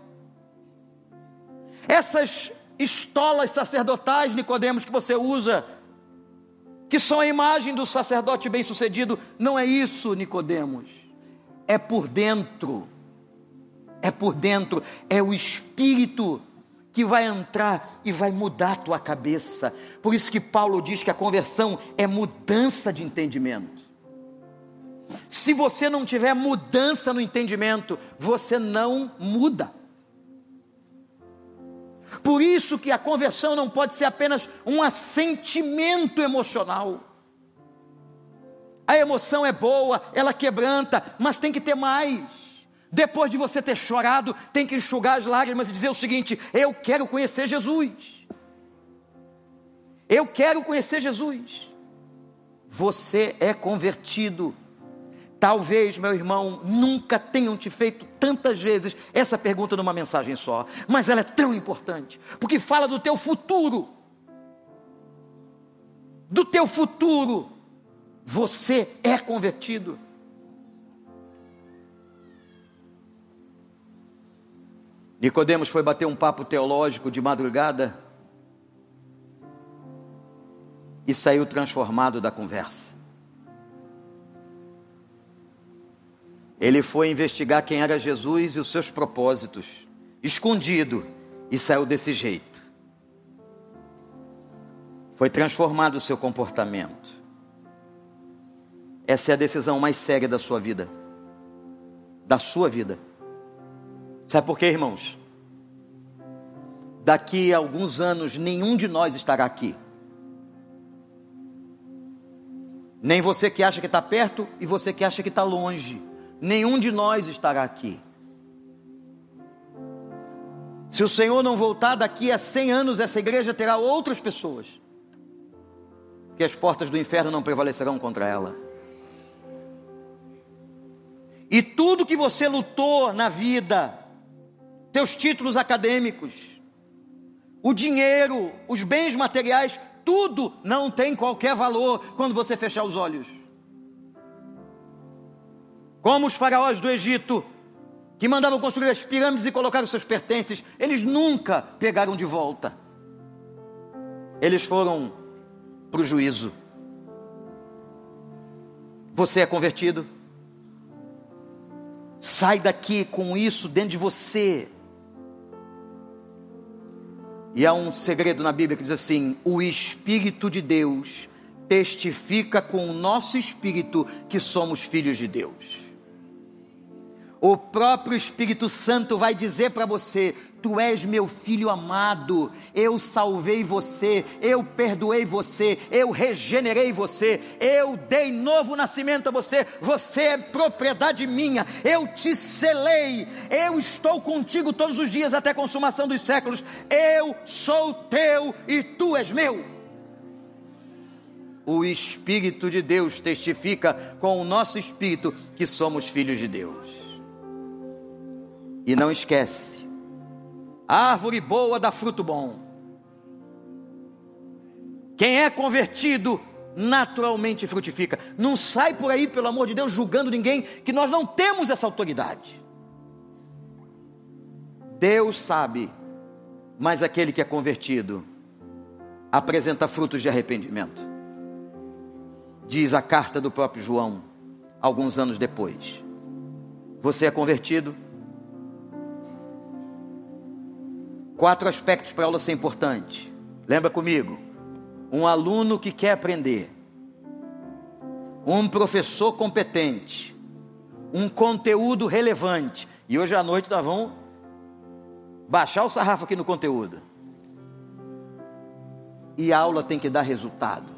Essas estolas sacerdotais, Nicodemos, que você usa, que são a imagem do sacerdote bem-sucedido, não é isso, Nicodemos. É por dentro. É por dentro, é o Espírito que vai entrar e vai mudar a tua cabeça. Por isso que Paulo diz que a conversão é mudança de entendimento. Se você não tiver mudança no entendimento, você não muda. Por isso que a conversão não pode ser apenas um assentimento emocional. A emoção é boa, ela quebranta, mas tem que ter mais. Depois de você ter chorado, tem que enxugar as lágrimas e dizer o seguinte: eu quero conhecer Jesus. Eu quero conhecer Jesus. Você é convertido. Talvez, meu irmão, nunca tenham te feito tantas vezes essa pergunta numa mensagem só, mas ela é tão importante, porque fala do teu futuro. Do teu futuro. Você é convertido. Nicodemos foi bater um papo teológico de madrugada e saiu transformado da conversa. Ele foi investigar quem era Jesus e os seus propósitos, escondido, e saiu desse jeito. Foi transformado o seu comportamento. Essa é a decisão mais séria da sua vida. Da sua vida. Sabe por quê, irmãos? Daqui a alguns anos, nenhum de nós estará aqui. Nem você que acha que está perto e você que acha que está longe. Nenhum de nós estará aqui. Se o Senhor não voltar daqui a cem anos, essa igreja terá outras pessoas, que as portas do inferno não prevalecerão contra ela. E tudo que você lutou na vida, teus títulos acadêmicos, o dinheiro, os bens materiais, tudo não tem qualquer valor quando você fechar os olhos. Como os faraós do Egito, que mandavam construir as pirâmides e colocar os seus pertences, eles nunca pegaram de volta. Eles foram para o juízo. Você é convertido? Sai daqui com isso dentro de você. E há um segredo na Bíblia que diz assim: o Espírito de Deus testifica com o nosso espírito que somos filhos de Deus. O próprio Espírito Santo vai dizer para você: tu és meu filho amado, eu salvei você, eu perdoei você, eu regenerei você, eu dei novo nascimento a você, você é propriedade minha, eu te selei, eu estou contigo todos os dias até a consumação dos séculos, eu sou teu e tu és meu. O Espírito de Deus testifica com o nosso espírito que somos filhos de Deus. E não esquece, a árvore boa dá fruto bom. Quem é convertido naturalmente frutifica. Não sai por aí, pelo amor de Deus, julgando ninguém, que nós não temos essa autoridade. Deus sabe, mas aquele que é convertido apresenta frutos de arrependimento. Diz a carta do próprio João, alguns anos depois. Você é convertido? Quatro aspectos para a aula ser importante. Lembra comigo? Um aluno que quer aprender, um professor competente, um conteúdo relevante. E hoje à noite nós vamos baixar o sarrafo aqui no conteúdo. E a aula tem que dar resultado.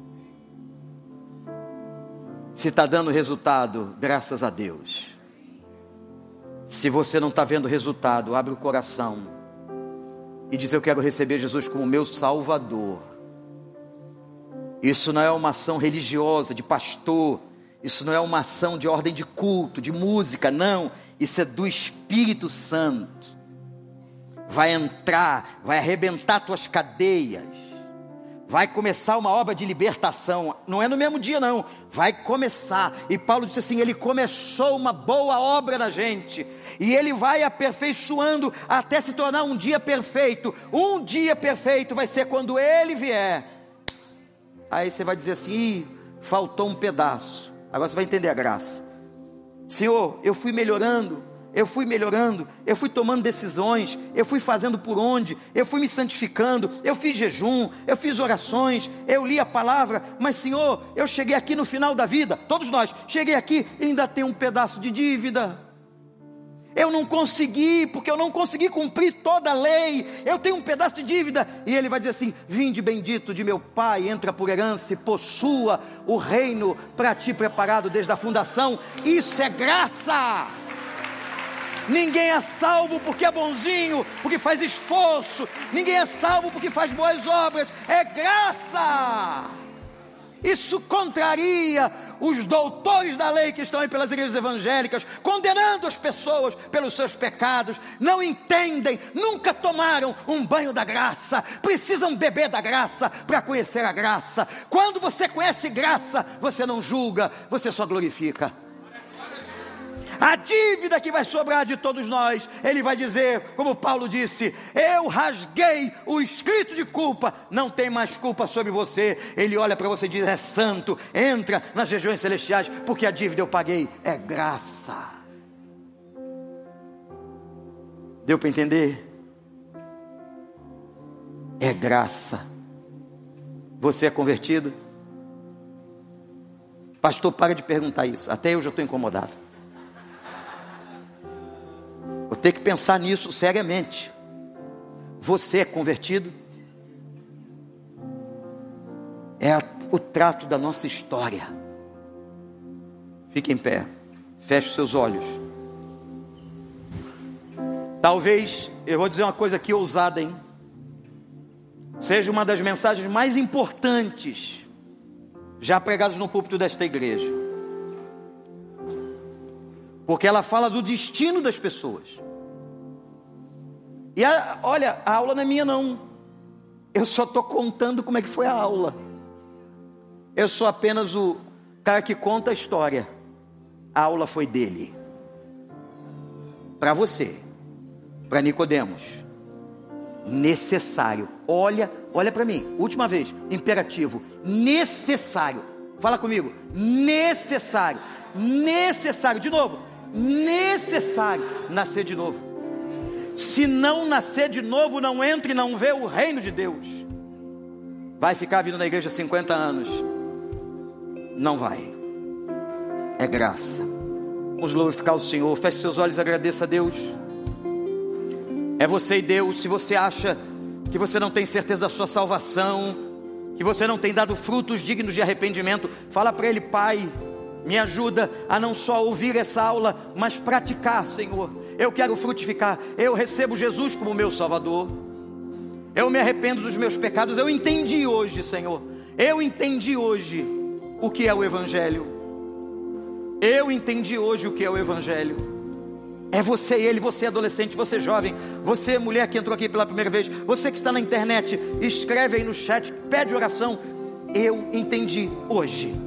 Se está dando resultado, graças a Deus. Se você não está vendo resultado, abre o coração e diz: eu quero receber Jesus como meu Salvador. Isso não é uma ação religiosa, de pastor. Isso não é uma ação de ordem de culto, de música, não. Isso é do Espírito Santo. Vai entrar, vai arrebentar tuas cadeias. Vai começar uma obra de libertação. Não é no mesmo dia não, vai começar. E Paulo disse assim: ele começou uma boa obra na gente, e ele vai aperfeiçoando até se tornar um dia perfeito. Um dia perfeito vai ser quando ele vier. Aí você vai dizer assim: ih, faltou um pedaço. Agora você vai entender a graça. Senhor, eu fui melhorando, eu fui melhorando, eu fui tomando decisões, eu fui fazendo por onde, eu fui me santificando, eu fiz jejum, eu fiz orações, eu li a palavra, mas Senhor, eu cheguei aqui no final da vida, todos nós, cheguei aqui e ainda tem um pedaço de dívida, Eu não consegui, porque eu não consegui cumprir toda a lei. Eu tenho um pedaço de dívida. E ele vai dizer assim: vinde bendito de meu Pai, entra por herança e possua o reino para ti preparado desde a fundação. Isso é graça. Ninguém é salvo porque é bonzinho, porque faz esforço. Ninguém é salvo porque faz boas obras. É graça. Isso contraria os doutores da lei que estão aí pelas igrejas evangélicas, condenando as pessoas pelos seus pecados. Não entendem, nunca tomaram um banho da graça, precisam beber da graça para conhecer a graça. Quando você conhece graça, você não julga, você só glorifica. A dívida que vai sobrar de todos nós, ele vai dizer, como Paulo disse: eu rasguei o escrito de culpa, não tem mais culpa sobre você. Ele olha para você e diz: é santo, entra nas regiões celestiais, porque a dívida eu paguei, é graça. Deu para entender? É graça. Você é convertido? Pastor, para de perguntar isso, até eu já estou incomodado. Vou ter que pensar nisso seriamente. Você é convertido? É o trato da nossa história. Fique em pé, feche os seus olhos. Talvez, eu vou dizer uma coisa aqui ousada, hein? Seja uma das mensagens mais importantes já pregadas no púlpito desta igreja, porque ela fala do destino das pessoas. E a, olha, a aula não é minha não. Eu só estou contando como é que foi a aula. Eu sou apenas o cara que conta a história. A aula foi dele. Para você, para Nicodemos, necessário. Olha, olha para mim, última vez, imperativo, necessário. Fala comigo, necessário, necessário, de novo, necessário nascer de novo. Se não nascer de novo, não entre e não vê o reino de Deus. Vai ficar vindo na igreja cinquenta anos? Não vai. É graça. Vamos glorificar o Senhor. Feche seus olhos e agradeça a Deus. É você e Deus. Se você acha que você não tem certeza da sua salvação, que você não tem dado frutos dignos de arrependimento, fala para Ele: Pai, me ajuda a não só ouvir essa aula, mas praticar, Senhor. Eu quero frutificar. Eu recebo Jesus como meu Salvador. Eu me arrependo dos meus pecados. Eu entendi hoje, Senhor. Eu entendi hoje o que é o Evangelho. Eu entendi hoje o que é o Evangelho. É você e ele, você adolescente, você jovem, você mulher que entrou aqui pela primeira vez, você que está na internet, escreve aí no chat, pede oração. Eu entendi hoje